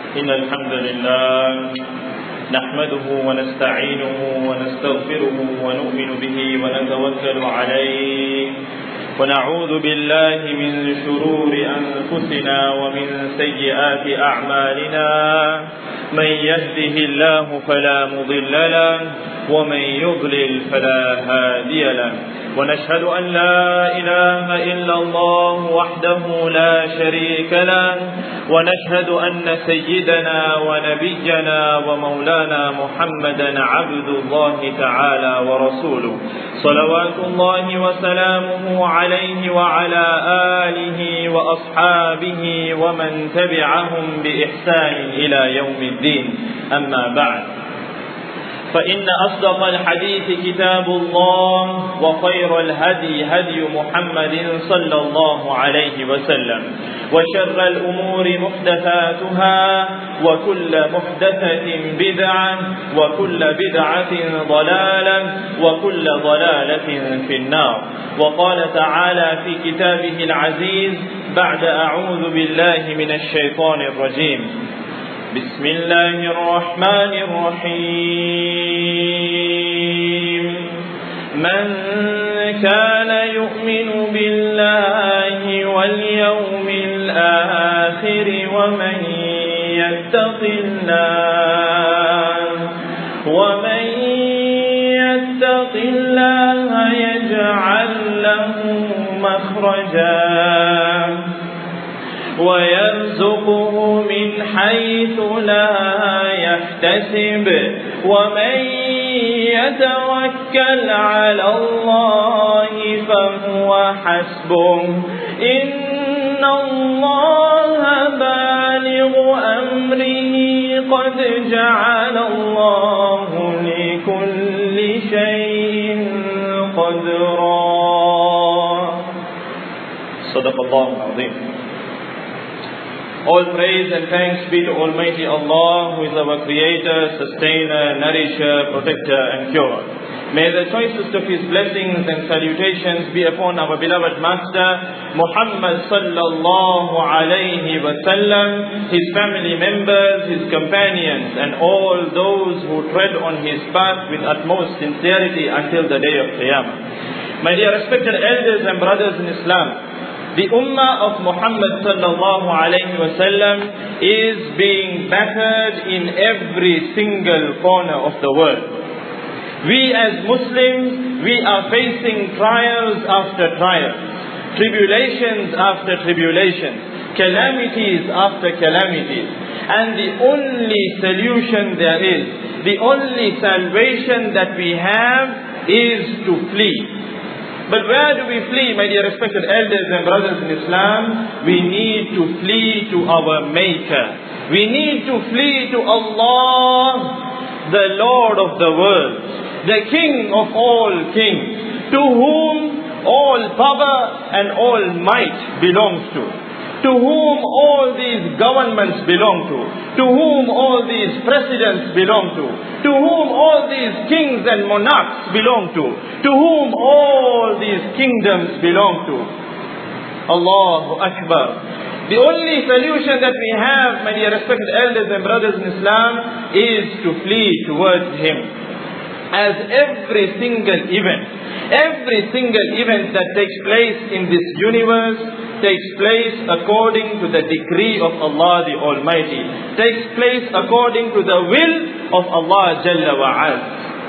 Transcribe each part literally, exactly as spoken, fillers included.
إن الحمد لله نحمده ونستعينه ونستغفره ونؤمن به ونتوكل عليه ونعوذ بالله من شرور أنفسنا ومن سيئات أعمالنا من يهده الله فلا مضل له ومن يضلل فلا هادي له ونشهد أن لا إله إلا الله وحده لا شريك له ونشهد أن سيدنا ونبينا ومولانا محمدا عبد الله تعالى ورسوله صلوات الله وسلامه عليه وعلى آله وأصحابه ومن تبعهم بإحسان إلى يوم الدين. أما بعد، فإن أصدق الحديث كتاب الله وخير الهدي هدي محمد صلى الله عليه وسلم وشر الأمور محدثاتها وكل محدثة بدعة وكل بدعة ضلالة وكل ضلالة في النار. وقال تعالى في كتابه العزيز بعد أعوذ بالله من الشيطان الرجيم: بسم الله الرحمن الرحيم. من كان يؤمن بالله واليوم الآخر ومن يتق الله ومن يتق الله يجعل له مخرجا ويرزقه من حيث لا يحتسب ومن يتوكل على الله فهو حسبه إن الله بالغ أمره قد جعل الله لكل شيء قدرا. صدق الله العظيم. All praise and thanks be to Almighty Allah, who is our Creator, Sustainer, Nourisher, Protector and Curer. May the choicest of His blessings and salutations be upon our beloved Master, Muhammad sallallahu alayhi wa sallam, His family members, His companions, and all those who tread on His path with utmost sincerity until the day of Qiyamah. My dear respected elders and brothers in Islam, the Ummah of Muhammad sallallahu alayhi wa sallam is being battered in every single corner of the world. We as Muslims, we are facing trials after trials, tribulations after tribulations, calamities after calamities. And the only solution there is, the only salvation that we have is to flee. But where do we flee, my dear respected elders and brothers in Islam? We need to flee to our Maker. We need to flee to Allah, the Lord of the world, the King of all kings, to whom all power and all might belongs to, to whom all these governments belong to, to whom all these presidents belong to, to whom all these kings and monarchs belong to, to whom all these kingdoms belong to. Allahu Akbar. The only solution that we have, my dear respected elders and brothers in Islam, is to flee towards Him. As every single event, every single event that takes place in this universe takes place according to the decree of Allah the Almighty, takes place according to the will of Allah Jalla wa Ala.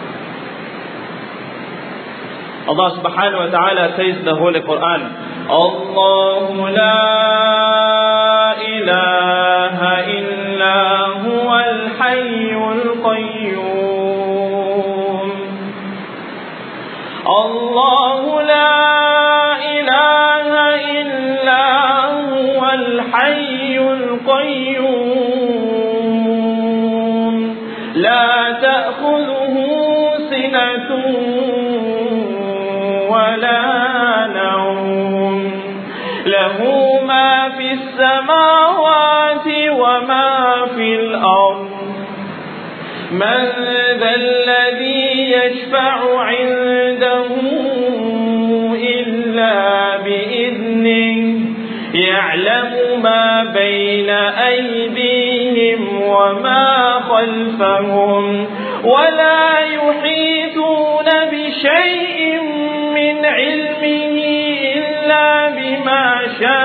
Allah subhanahu wa ta'ala says in the Holy Quran, Allahu la ilaha illa huwa al-hayyul qayyum. Allahu la ilaha illa huwa al-hayyul qayyum. La ta'khudhuhu sinatun wa la nawm. Lahu ma fi as-samawati wa ma fi al-ard. من ذا الذي يشفع عنده إلا بإذنه يعلم ما بين أيديهم وما خلفهم ولا يحيطون بشيء من علمه إلا بما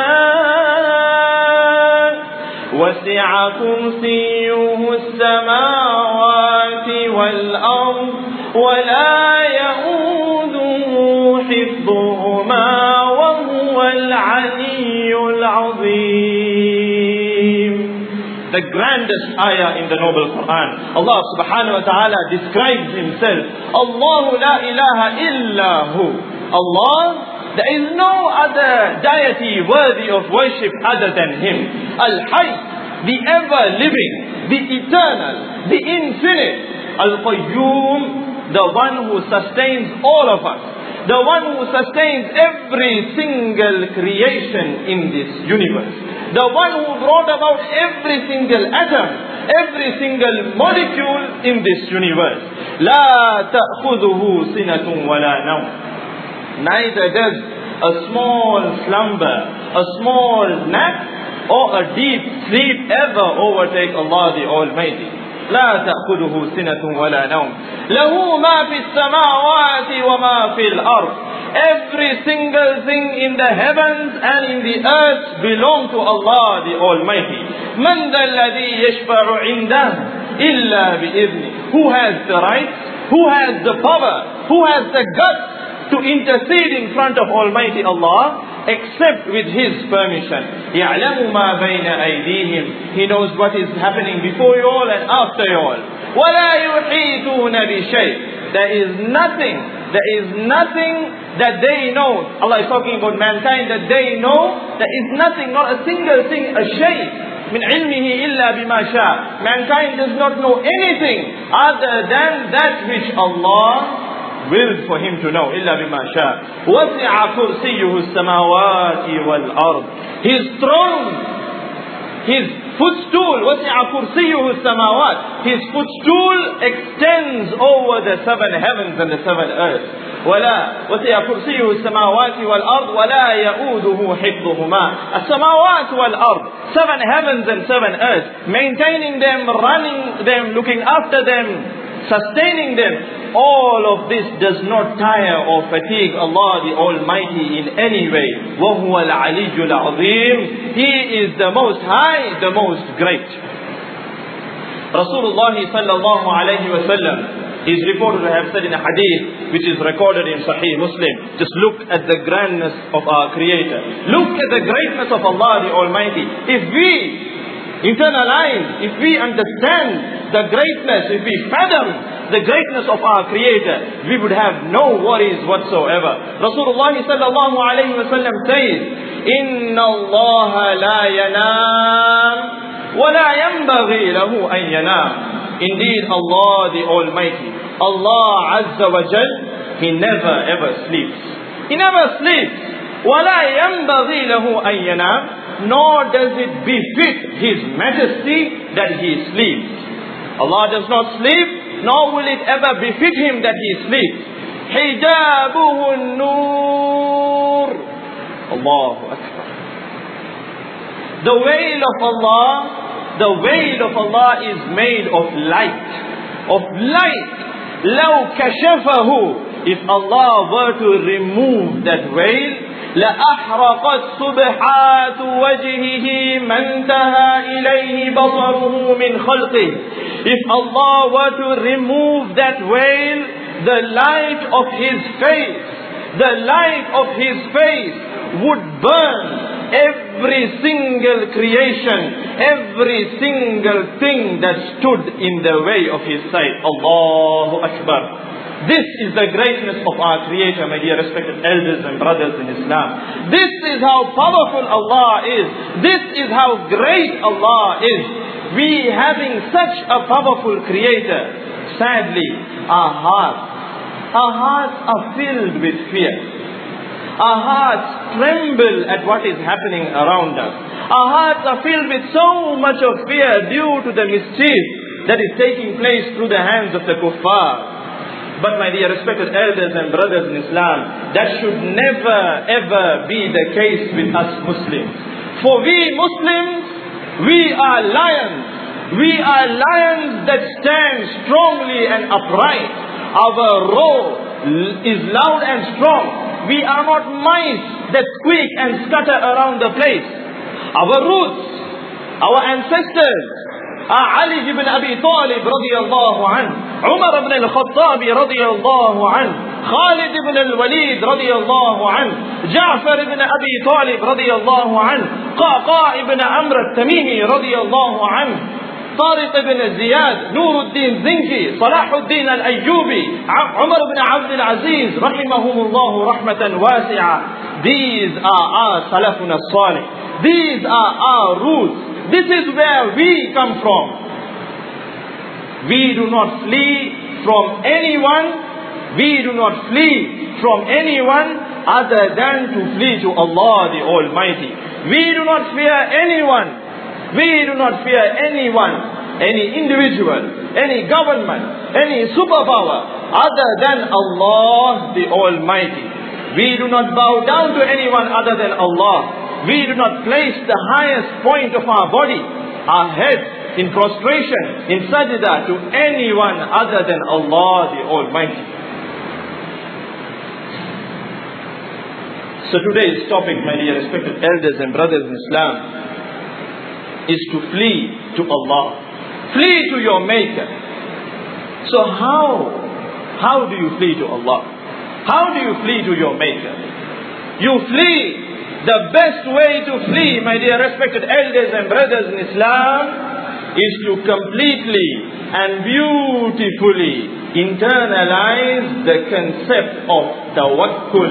شاء وسع كرسيه السماوات والأرض ولا يؤوده حفظهما وهو العلي العظيم. The grandest ayah in the noble Quran. Allah subhanahu wa ta'ala describes himself. Allahu la ilaha illahu. Allah, there is no other deity worthy of worship other than him. Al-Hayy, the ever-living, the eternal, the infinite. Al-Qayyum, the one who sustains all of us. The one who sustains every single creation in this universe. The one who brought about every single atom, every single molecule in this universe. لا تأخذه سنة ولا نوم. Neither does a small slumber, a small nap, or a deep sleep ever overtake Allah the Almighty. لا تأخذه سنة ولا نوم. له ما في السماوات وما في الأرض. Every single thing in the heavens and in the earth belong to Allah the Almighty. من ذا الذي يشفع عنده إلا بإذنه. Who has the right? Who has the power? Who has the guts to intercede in front of Almighty Allah except with His permission? يَعْلَمُ مَا بَيْنَ أَيْدِيهِمْ. He knows what is happening before you all and after you all. وَلَا يُحِيطُونَ بِشَيْءٍ. There is nothing, there is nothing that they know. Allah is talking about mankind, that they know. There is nothing, not a single thing, a shay. مِنْ عِلْمِهِ إِلَّا بِمَا شَاءَ. Mankind does not know anything other than that which Allah willed for him to know. إِلَّا بِمَا شَاءَ. وَسِعَ كُرْسِيُّهُ السَّمَاوَاتِ وَالْأَرْضِ. His throne, His footstool, وَسِعَ كُرْسِيُّهُ السَّمَاوَاتِ. His footstool extends over the seven heavens and the seven earths. وَلَا وَسِعَ كُرْسِيُّهُ السَّمَاوَاتِ وَالْأَرْضِ وَلَا يَؤُودُهُ حِفْظُهُمَا. السَّمَاوَاتِ وَالْأَرْضِ. Seven heavens and seven earths. Maintaining them, running them, looking after them, sustaining them. All of this does not tire or fatigue Allah the Almighty in any way. وَهُوَ الْعَلِيُّ الْعَظِيمُ. He is the most high, the most great. Rasulullah sallallahu alayhi wa sallam is reported to have said in a hadith which is recorded in Sahih Muslim. Just look at the grandness of our Creator. Look at the greatness of Allah the Almighty. If we internalize, if we understand the greatness, if we fathom the greatness of our Creator, we would have no worries whatsoever. Rasulullah sallallahu alayhi wa sallam says, Inna Allah la yanam wa la yanbaghi lahu an yanam. Indeed, Allah the Almighty, Allah Azza wa Jal, He never ever sleeps. He never sleeps. Wa la yanbaghi lahu an yanam. Nor does it befit His Majesty that He sleeps. Allah does not sleep, nor will it ever befit Him that He sleeps. Hijabuhu an-nur. Allahu Akbar. The veil of Allah, the veil of Allah is made of light. Of light. لَوْ كَشَفَهُ. If Allah were to remove that veil, لأحرقت صبحات وجهه ما انتهى إليه بصره من خلقه. If Allah were to remove that veil, the light of His face, the light of His face would burn every single creation, every single thing that stood in the way of His sight. Allahu Akbar. This is the greatness of our Creator, my dear respected elders and brothers in Islam. This is how powerful Allah is. This is how great Allah is. We having such a powerful Creator, sadly, our hearts, our hearts are filled with fear. Our hearts tremble at what is happening around us. Our hearts are filled with so much of fear due to the mischief that is taking place through the hands of the kuffar. But my dear respected elders and brothers in Islam, that should never ever be the case with us Muslims. For we Muslims, we are lions. We are lions that stand strongly and upright. Our roar is loud and strong. We are not mice that squeak and scatter around the place. Our roots, our ancestors are Ali ibn Abi Talib radiyallahu anhu, Umar ibn al-Khattab radiyallahu anhu, Khalid ibn al-Walid radiyallahu anhu, Ja'far ibn Abi Talib radiyallahu anhu, Qaqa ibn Amr al-Tamimi radiyallahu anhu, Tariq ibn Ziyad, Nuruddin Zinki, Salahuddin al-Ayyubi, Umar ibn Abd al-Aziz, rahimahumullahu rahmatan wasi'a. These are our Salafun as-Salih. These are our roots. This is where we come from. We do not flee from anyone. We do not flee from anyone other than to flee to Allah the Almighty. We do not fear anyone. We do not fear anyone, any individual, any government, any superpower other than Allah the Almighty. We do not bow down to anyone other than Allah. We do not place the highest point of our body, our head, in prostration, in sajda to anyone other than Allah the Almighty. So today's topic, my dear respected elders and brothers in Islam, is to flee to Allah. Flee to your Maker. So how, how do you flee to Allah? How do you flee to your Maker? You flee, the best way to flee, my dear respected elders and brothers in Islam, is to completely and beautifully internalize the concept of tawakkul.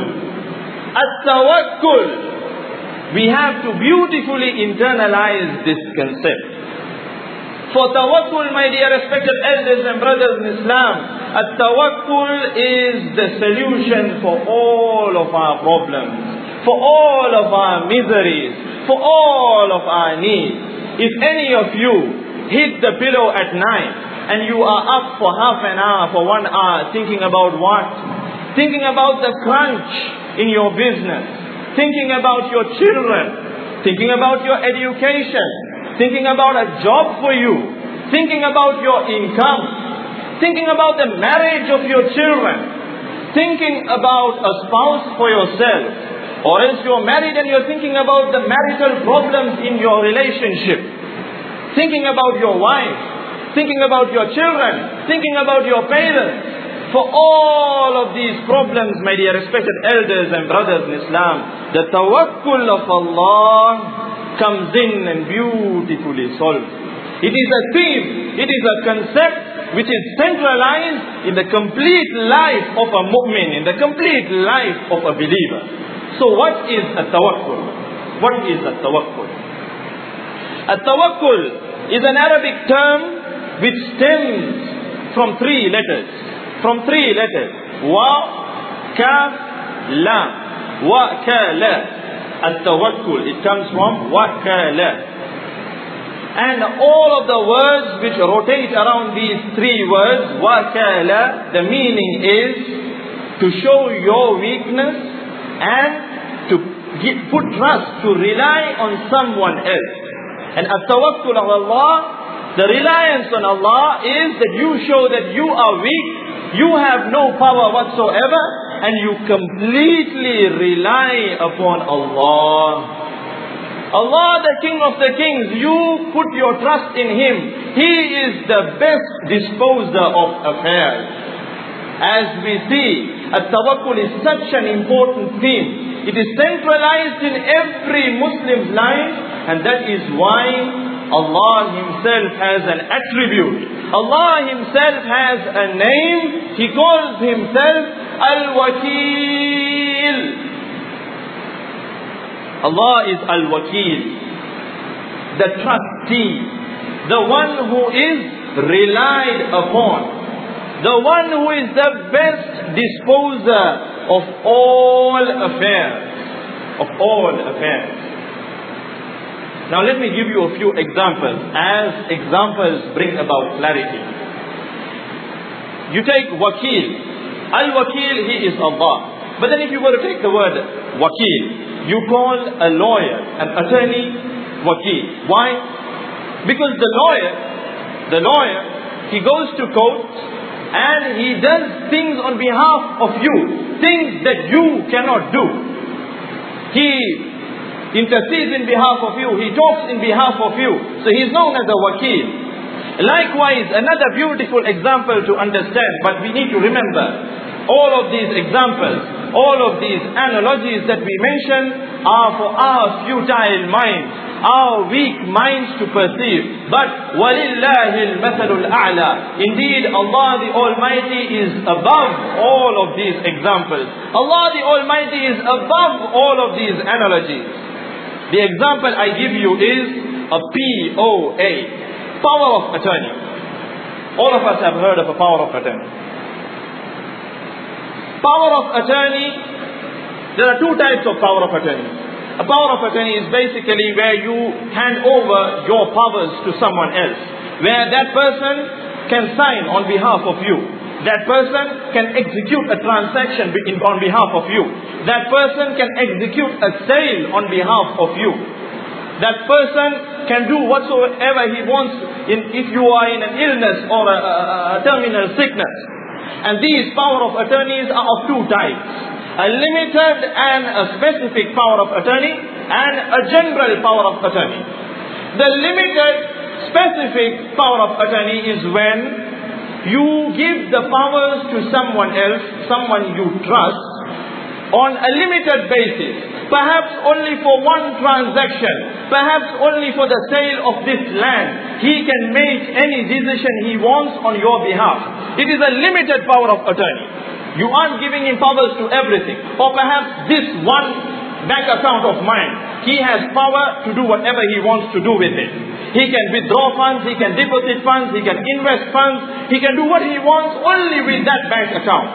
At-tawakkul. We have to beautifully internalize this concept. For tawakkul, my dear respected elders and brothers in Islam, at-tawakkul is the solution for all of our problems, for all of our miseries, for all of our needs. If any of you hit the pillow at night and you are up for half an hour, for one hour, thinking about what? Thinking about the crunch in your business, thinking about your children, thinking about your education, thinking about a job for you, thinking about your income, thinking about the marriage of your children, thinking about a spouse for yourself, or else you're married and you're thinking about the marital problems in your relationship, thinking about your wife, thinking about your children, thinking about your parents. For all of these problems, my dear respected elders and brothers in Islam, the tawakkul of Allah comes in and beautifully solves. It is a theme, it is a concept which is centralized in the complete life of a mu'min, in the complete life of a believer. So what is a tawakkul? What is a tawakkul? A tawakkul is an Arabic term which stems from three letters. From three letters. Wa, Kaf, Lam. Wa, Ka, La. At-tawakkul. It comes from Wa, Ka, La. And all of the words which rotate around these three words, Wa, Ka, La, the meaning is to show your weakness and to give, put trust, to rely on someone else. And at-tawakkul of Allah, the reliance on Allah is that you show that you are weak, you have no power whatsoever, and you completely rely upon Allah. Allah, the King of the Kings, you put your trust in Him. He is the best disposer of affairs. As we see, at-tawakkul is such an important theme. It is centralized in every Muslim's life, and that is why Allah Himself has an attribute. Allah Himself has a name. He calls Himself Al-Wakil. Allah is Al-Wakil, the trustee, the one who is relied upon, the one who is the best disposer of all affairs, of all affairs. Now let me give you a few examples, as examples bring about clarity. You take Wakil. Al-Wakil, he is Allah. But then if you were to take the word Wakil, you call a lawyer, an attorney, Wakil. Why? Because the lawyer The lawyer, he goes to court and he does things on behalf of you, things that you cannot do. He intercedes in behalf of you, he talks in behalf of you. So he is known as a wakil. Likewise, another beautiful example to understand, but we need to remember, all of these examples, all of these analogies that we mention are for our futile minds, our weak minds to perceive. But وَلِلَّهِ الْمَثَلُ الْأَعْلَى. Indeed, Allah the Almighty is above all of these examples. Allah the Almighty is above all of these analogies. The example I give you is a P O A, power of attorney. All of us have heard of a power of attorney. Power of attorney, there are two types of power of attorney. A power of attorney is basically where you hand over your powers to someone else, where that person can sign on behalf of you. That person can execute a transaction on behalf of you. That person can execute a sale on behalf of you. That person can do whatsoever he wants in, if you are in an illness or a, a, a terminal sickness. And these power of attorneys are of two types: a limited and a specific power of attorney, and a general power of attorney. The limited specific power of attorney is when you give the powers to someone else, someone you trust, on a limited basis, perhaps only for one transaction, perhaps only for the sale of this land. He can make any decision he wants on your behalf. It is a limited power of attorney. You aren't giving him powers to everything. Or perhaps this one bank account of mine, he has power to do whatever he wants to do with it. He can withdraw funds, he can deposit funds, he can invest funds, he can do what he wants only with that bank account.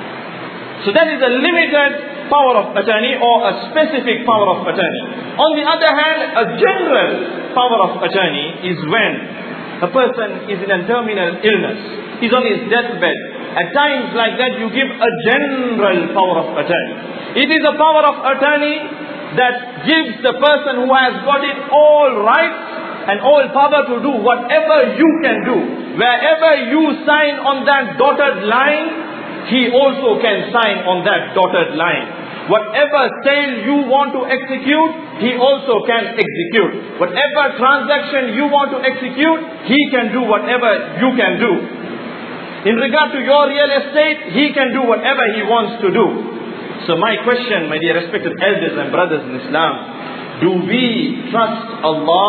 So that is a limited power of attorney, or a specific power of attorney. On the other hand, a general power of attorney is when a person is in a terminal illness, he's on his deathbed. At times like that, you give a general power of attorney. It is a power of attorney that gives the person who has got it all rights and all power to do whatever you can do. Wherever you sign on that dotted line, he also can sign on that dotted line. Whatever sale you want to execute, he also can execute. Whatever transaction you want to execute, he can do whatever you can do. In regard to your real estate, he can do whatever he wants to do. So my question, my dear respected elders and brothers in Islam, do we trust Allah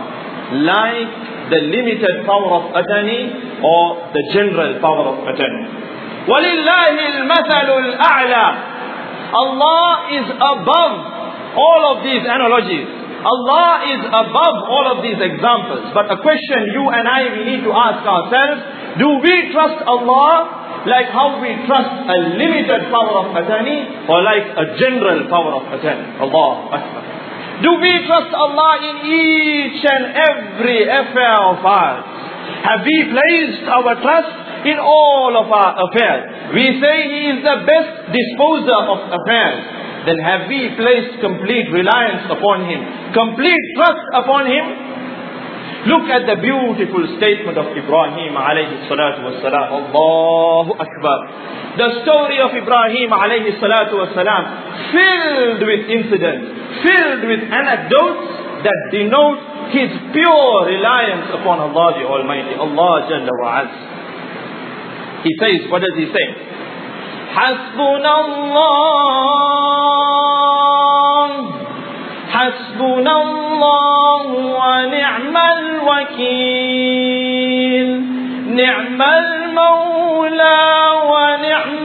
like the limited power of attorney or the general power of attorney? وَلِلَّهِ الْمَثَلُ الْأَعْلَى. Allah is above all of these analogies. Allah is above all of these examples. But a question you and I, we need to ask ourselves, do we trust Allah like how we trust a limited power of attorney, or like a general power of attorney? Allah Akbar. Do we trust Allah in each and every affair of ours? Have we placed our trust in all of our affairs? We say He is the best disposer of affairs. Then have we placed complete reliance upon Him, complete trust upon Him? Look at the beautiful statement of Ibrahim alayhi salatu wassalam. Allahu Akbar. The story of Ibrahim alayhi salatu wassalam, filled with incidents, filled with anecdotes that denote his pure reliance upon Allah the Almighty, Allah Jalla wa Az. He says, what does he say? حسبنا الله حسبنا الله ونعم الوكيل نعم المولى ونعم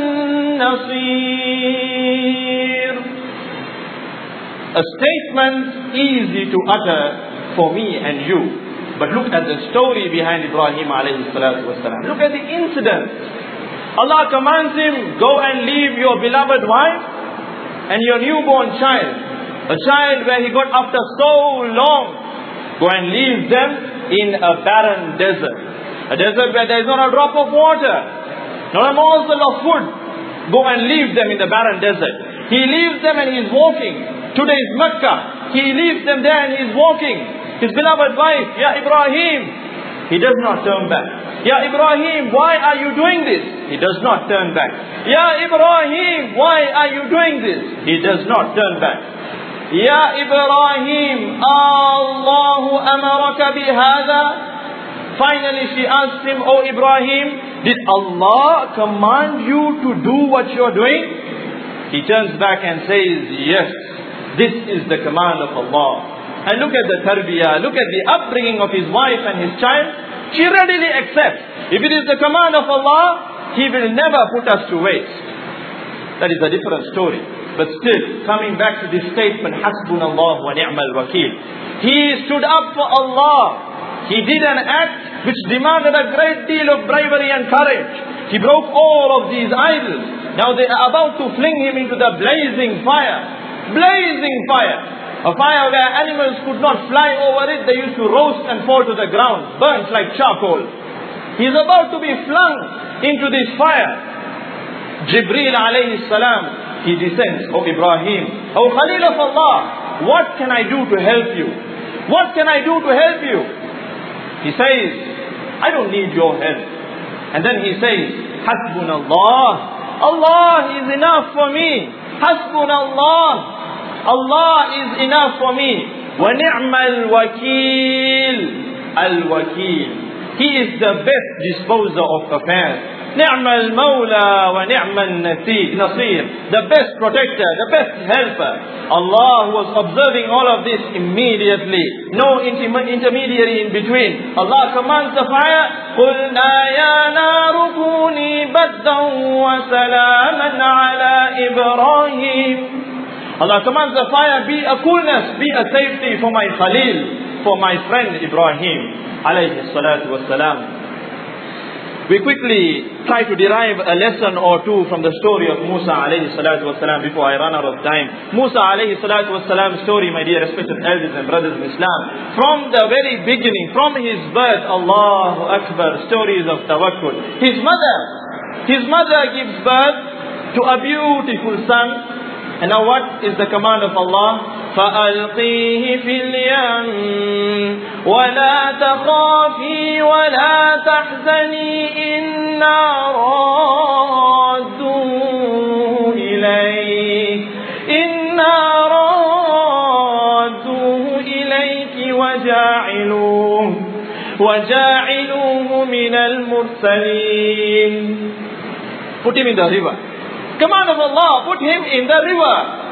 النصير. A statement easy to utter for me and you. But look at the story behind Ibrahim alayhi salatu wasalam. Look at the incident. Allah commands him, go and leave your beloved wife and your newborn child. A child where he got after so long. Go and leave them in a barren desert. A desert where there is not a drop of water, not a morsel of food. Go and leave them in the barren desert. He leaves them and he is walking. Today is Mecca. He leaves them there and he is walking. His beloved wife, Ya Ibrahim, He does not turn back. Ya Ibrahim, why are you doing this? He does not turn back. Ya Ibrahim, why are you doing this? He does not turn back. Ya Ibrahim, Allahu amaraka bihada? Finally she asked him, O Ibrahim, did Allah command you to do what you are doing? He turns back and says, yes, this is the command of Allah. And look at the tarbiyah, look at the upbringing of his wife and his child. She readily accepts. If it is the command of Allah, He will never put us to waste. That is a different story. But still, coming back to this statement, Hasbunallah wa ni'mal wakeel. He stood up for Allah. He did an act which demanded a great deal of bravery and courage. He broke all of these idols. Now they are about to fling him into the blazing fire. Blazing fire. A fire where animals could not fly over it. They used to roast and fall to the ground, burnt like charcoal. He is about to be flung into this fire. Jibreel alayhi salam, he descends. O Ibrahim, O Khalil of Allah, what can I do to help you? What can I do to help you? He says, I don't need your help. And then he says, Hasbunallah. Allah is enough for me. Hasbunallah. Allah is enough for me. Wa ni'mal wakeel. Al-wakeel. He is the best disposer of affairs. Ni'mal mawla wa ni'mal nasir. The best protector, the best helper. Allah was observing all of this immediately. No intermediary in between. Allah commands the fire. قُلْنَا يَا نَارُ كُونِي بَرْدًا وَسَلَامًا عَلَى إِبْرَاهِيمَ. Allah commands the fire, be a coolness, be a safety for my Khalil, for my friend Ibrahim alayhi salatu wassalam. We quickly try to derive a lesson or two from the story of Musa alayhi salatu wassalam before I run out of time. Musa alayhi salatu wassalam's story, my dear respected elders and brothers in Islam. From the very beginning, from his birth, Allahu Akbar, stories of tawakkul. His mother, his mother gives birth to a beautiful son. And now what is the command of Allah? فَأَلْقِيهِ فِي الْيَمِّ وَلَا تَخَافِي وَلَا تَحْزَنِي إِنَّا رَادُّوهُ إِلَيْكِ إِنَّا رَادُّوهُ إِلَيْكِ وَجَاعِلُوهُ وَجَاعِلُوهُ مِنَ الْمُرْسَلِينَ. Put him in the river. Command of Allah, put him in the river.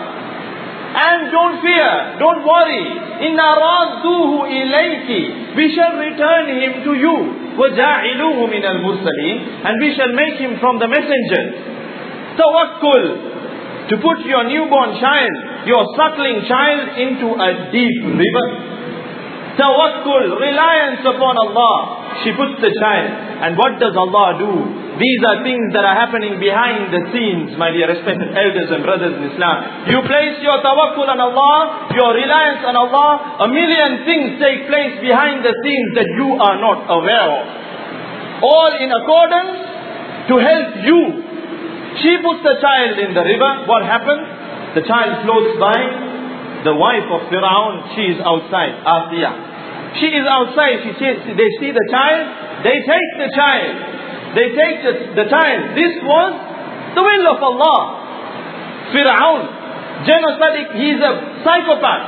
And don't fear, don't worry. Inna radduhu ilayki. We shall return him to you. وَجَاعِلُوهُ مِنَ الْمُرْسَلِينَ. And we shall make him from the messengers. Tawakkul. To put your newborn child, your suckling child into a deep river. Tawakkul, reliance upon Allah. She puts the child. And what does Allah do? These are things that are happening behind the scenes, my dear respected elders and brothers in Islam. You place your tawakkul on Allah, your reliance on Allah, a million things take place behind the scenes that you are not aware of. All in accordance to help you. She puts the child in the river. What happens? The child floats by. The wife of Fir'aun, she is outside, Asiyah. She is outside, she says, they see the child, they take the child. They take the, the child. This was the will of Allah. Fir'aun, genocidal, he is a psychopath.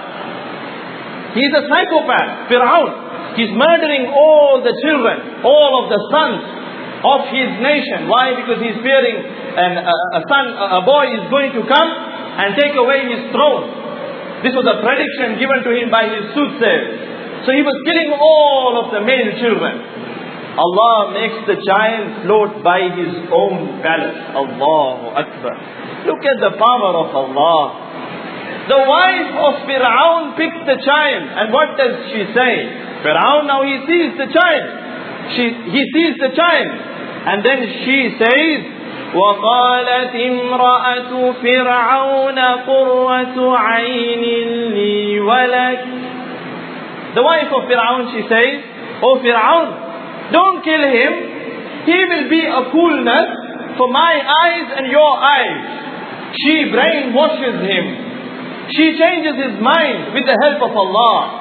He is a psychopath. Fir'aun, he is murdering all the children, all of the sons of his nation. Why? Because he is fearing an, a, a son, a boy is going to come and take away his throne. This was a prediction given to him by his soothsayers. So he was killing all of the male children. Allah makes the child float by his own palace. Allahu Akbar. Look at the power of Allah. The wife of Fir'aun picks the child. And what does she say? Fir'aun, now he sees the child. She, he sees the child. And then she says, وَقَالَتْ إِمْرَأَةُ فِرْعَوْنَ قُرَّةُ عَيْنٍ لِي وَلَكَ. The wife of Fir'aun, she says, O Fir'aun, don't kill him. He will be a coolness for my eyes and your eyes. She brainwashes him. She changes his mind with the help of Allah.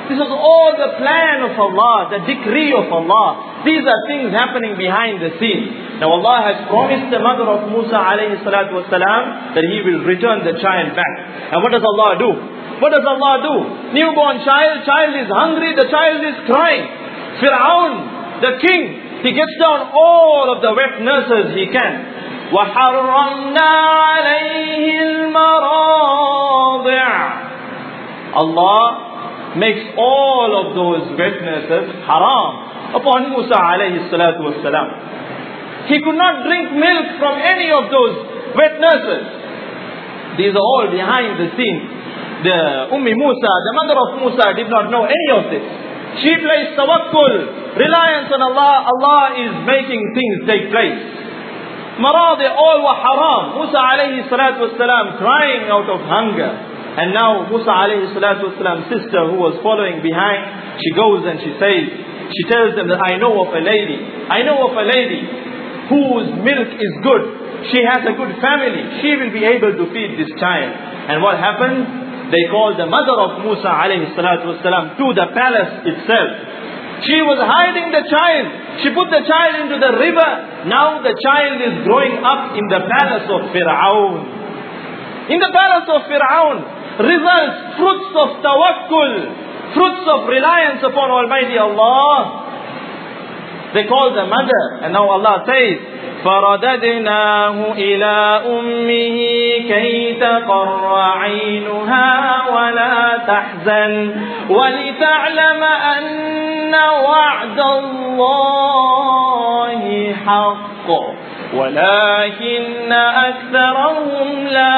This was all the plan of Allah, the decree of Allah. These are things happening behind the scenes. Now Allah has promised the mother of Musa alayhi salatu wasalam that he will return the child back. And what does Allah do? What does Allah do? Newborn child, child is hungry, the child is crying. Fir'aun, the king, he gets down all of the wet nurses he can. وَحَرَّمْنَا عَلَيْهِ الْمَرَاضِعَ. Allah makes all of those wet nurses haram upon Musa alayhi salatu wasalam. He could not drink milk from any of those wet nurses. These are all behind the scenes. The Ummi Musa, the mother of Musa, did not know any of this. She placed tawakkul, reliance on Allah. Allah is making things take place. Maradi all were haram. Musa alayhi salatu wasalam crying out of hunger. And now Musa alayhi salatu wasalam's sister, who was following behind, she goes and she says, she tells them that I know of a lady, I know of a lady whose milk is good. She has a good family. She will be able to feed this child. And what happened? They called the mother of Musa alayhi salatu wasalam to the palace itself. She was hiding the child. She put the child into the river. Now the child is growing up in the palace of Fir'aun. In the palace of Fir'aun. Results, fruits of tawakkul, fruits of reliance upon Almighty Allah. They call the mother, and now Allah says, فَرَدَدْنَاهُ إِلَىٰ أُمِّهِ كَيْ تَقَرَّ عَيْنُهَا وَلَا تَحْزَنْ وَلِتَعْلَمَ أَنَّ وَعْدَ اللَّهِ حَقٌّ وَلَكِنَّ أَكْثَرَهُمْ لَا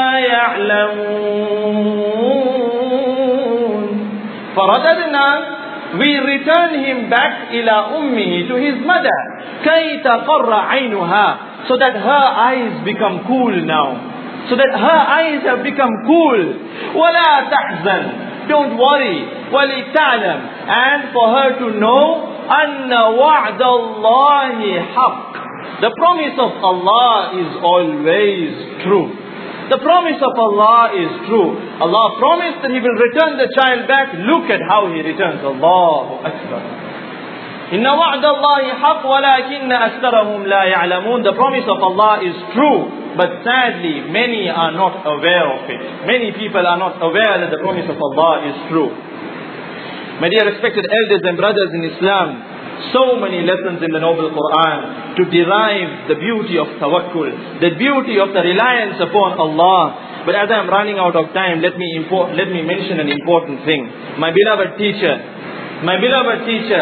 يَعْلَمُونَ. فَرَدَدْنَا, we return him back إِلَىٰ أُمِّهِ, to his mother. كَيْ تَقَرَّ عَيْنُهَا, so that her eyes become cool now. So that her eyes have become cool. وَلَا تَحْزَنْ, don't worry. وَلِتَعْلَمْ, and for her to know أَنَّ وَعْدَ اللَّهِ حَقٌّ. The promise of Allah is always true. The promise of Allah is true. Allah promised that He will return the child back. Look at how He returns. Allahu Akbar. Inna wa'da Allahi haqq walakinna aktharahum la ya'lamun. The promise of Allah is true, but sadly many are not aware of it. Many people are not aware that the promise of Allah is true. My dear respected elders and brothers in Islam, so many lessons in the Noble Quran to derive the beauty of tawakkul, the beauty of the reliance upon Allah. But as I am running out of time, let me import, let me mention an important thing. My beloved teacher, my beloved teacher,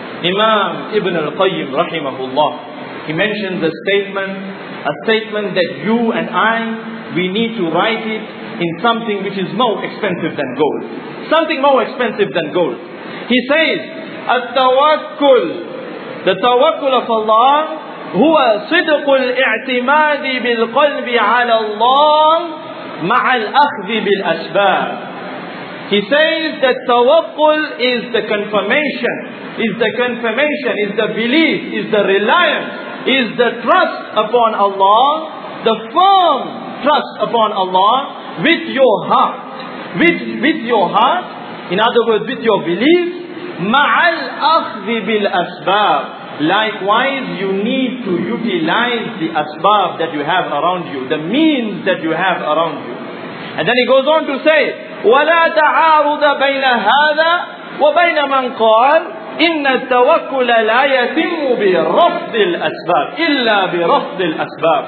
Imam Ibn al-Qayyim rahimahullah, he mentions a statement, a statement that you and I, we need to write it in something which is more expensive than gold. Something more expensive than gold. He says, التوكل, the tawakkul of Allah, هو صدق الاعتماد بالقلب على الله مع الأخذ بالأسباب. He says that tawakkul is the confirmation, is the confirmation, is the belief, is the reliance, is the trust upon Allah, the firm trust upon Allah with your heart, with, with your heart, in other words with your belief, مع الأخذ بالأسباب. Likewise, you need to utilize the asbab that you have around you, the means that you have around you. And then he goes on to say, وَلَا تَعَارُضَ بَيْنَ هَذَا وَبَيْنَ مَنْ قَالَ إِنَّ التَّوَكُّلَ لَا يَتِمُّ بِرَفْضِ الْأَسْبَابِ إِلَّا بِرَفْضِ الْأَسْبَابِ.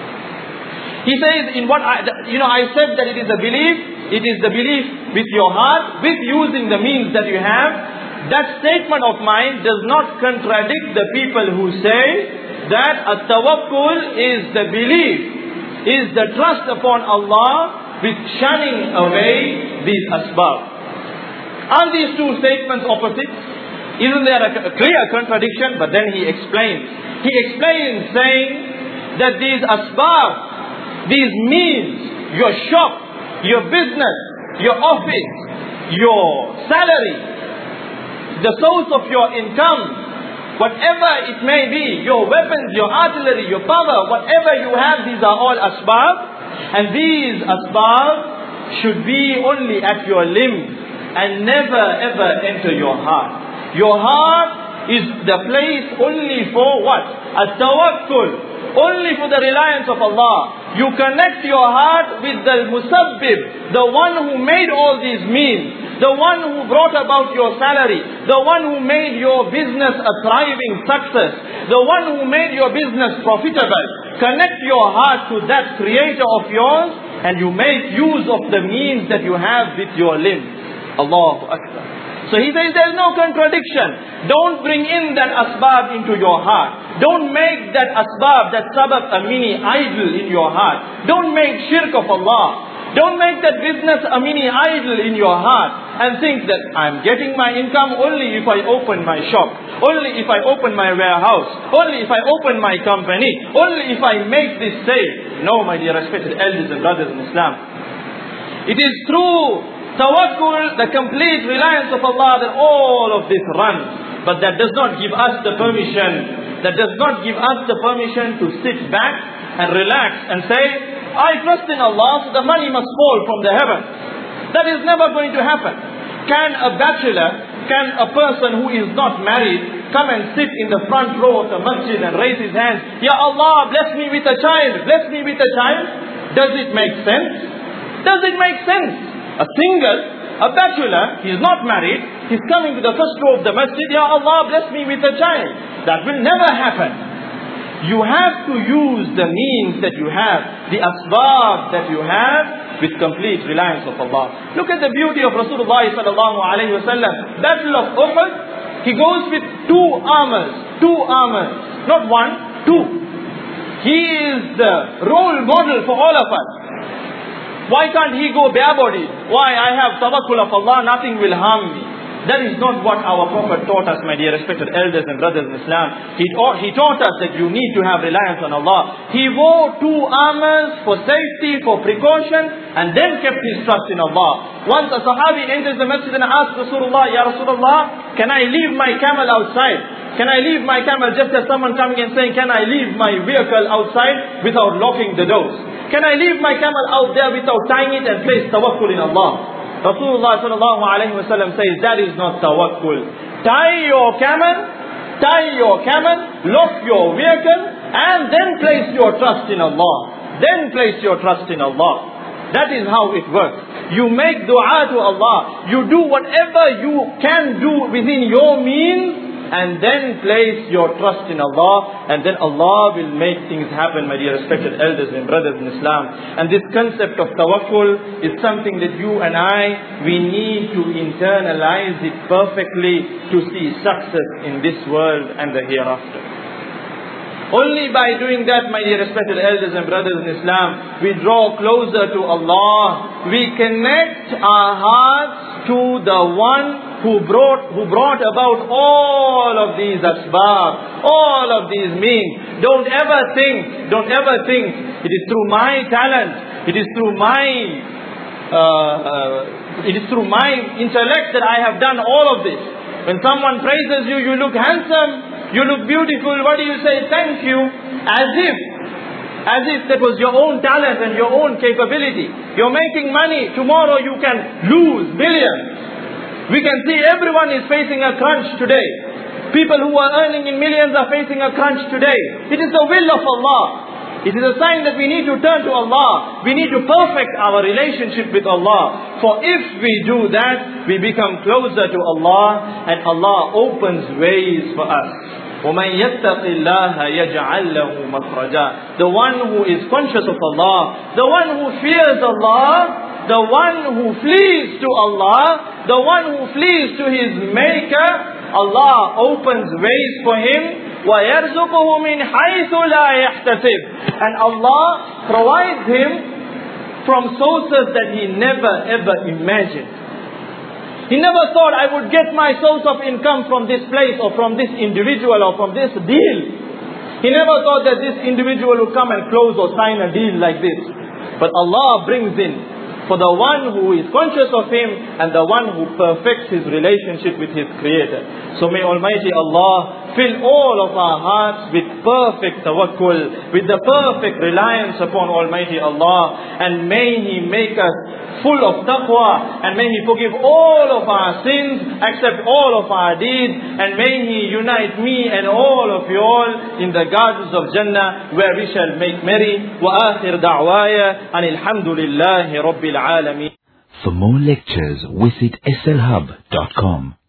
He says, in what I, you know, I said that it is a belief, it is the belief with your heart, with using the means that you have. That statement of mine does not contradict the people who say that at-tawakkul is the belief, is the trust upon Allah with shunning away these asbab. Are these two statements opposites? Isn't there a clear contradiction? But then he explains. He explains saying that these asbab, these means, your shop, your business, your office, your salary, the source of your income, whatever it may be, your weapons, your artillery, your power, whatever you have, these are all asbab. And these asbab should be only at your limbs. and never ever enter your heart. Your heart is the place only for what? At-tawakkul. Only for the reliance of Allah. You connect your heart with the musabbib, the one who made all these means, the one who brought about your salary, the one who made your business a thriving success, the one who made your business profitable. Connect your heart to that creator of yours, and you make use of the means that you have with your limbs. Allahu Akbar. So he says there is no contradiction. Don't bring in that asbab into your heart. Don't make that asbab, that sabab, a mini idol in your heart. Don't make shirk of Allah. Don't make that business a mini idol in your heart and think that I'm getting my income only if I open my shop, only if I open my warehouse, only if I open my company, only if I make this sale. No, my dear respected elders and brothers in Islam. It is through tawakkul, the complete reliance of Allah, that all of this runs. But that does not give us the permission, that does not give us the permission to sit back and relax and say, I trust in Allah, so the money must fall from the heavens. That is never going to happen. Can a bachelor, can a person who is not married come and sit in the front row of the masjid and raise his hands, Ya Allah, bless me with a child, bless me with a child? Does it make sense? Does it make sense? A single, a bachelor, he is not married, he is coming to the first row of the masjid, Ya Allah, bless me with a child. That will never happen. You have to use the means that you have, the asbab that you have, with complete reliance of Allah. Look at the beauty of Rasulullah sallallahu alayhi wa sallam. Battle of Uhud, he goes with two armors, two armors, not one, two. He is the role model for all of us. Why can't he go bare-bodied? Why? I have tawakkul of Allah, nothing will harm me. That is not what our Prophet taught us, my dear respected elders and brothers in Islam. He, he taught us that you need to have reliance on Allah. He wore two armors for safety, for precaution, and then kept his trust in Allah. Once a Sahabi enters the masjid and asks Rasulullah, Ya Rasulullah, can I leave my camel outside? Can I leave my camel, just as someone coming and saying, can I leave my vehicle outside without locking the doors? Can I leave my camel out there without tying it and place tawakkul in Allah? Rasulullah sallallahu alayhi wa sallam says, that is not tawakkul. Tie your camel, tie your camel, lock your vehicle, and then place your trust in Allah. Then place your trust in Allah. That is how it works. You make dua to Allah. You do whatever you can do within your means, and then place your trust in Allah, and then Allah will make things happen, my dear respected elders and brothers in Islam. And this concept of tawakkul is something that you and I, we need to internalize it perfectly to see success in this world and the hereafter. Only by doing that, my dear respected elders and brothers in Islam, we draw closer to Allah. We connect our hearts to the one who brought, who brought about all of these asbab, all of these means. Don't ever think, don't ever think, it is through my talent, it is through my, uh, uh, it is through my intellect that I have done all of this. When someone praises you, you look handsome, you look beautiful, what do you say? Thank you. As if, as if that was your own talent and your own capability. You're making money, tomorrow you can lose billions. We can see everyone is facing a crunch today. People who are earning in millions are facing a crunch today. It is the will of Allah. It is a sign that we need to turn to Allah. We need to perfect our relationship with Allah. For if we do that, we become closer to Allah, and Allah opens ways for us. وَمَنْ يَتَّقِ اللَّهَ يَجْعَلْ لَهُ مَخْرَجًا. The one who is conscious of Allah, the one who fears Allah, the one who flees to Allah, the one who flees to his Maker, Allah opens ways for him. وَيَرْزُقُهُ مِنْ حَيْثُ لَا يَحْتَسِبُ. And Allah provides him from sources that he never ever imagined. He never thought, I would get my source of income from this place or from this individual or from this deal. He never thought that this individual would come and close or sign a deal like this. But Allah brings in for the one who is conscious of Him and the one who perfects his relationship with his Creator. So may Almighty Allah fill all of our hearts with perfect tawakkul, with the perfect reliance upon Almighty Allah, and may He make us full of taqwa, and may He forgive all of our sins, accept all of our deeds, and may He unite me and all of you all in the gardens of Jannah, where we shall make merry. Wa akhir da'waya anil hamdulillahi rabbil alameen. For more lectures, visit S L hub dot com.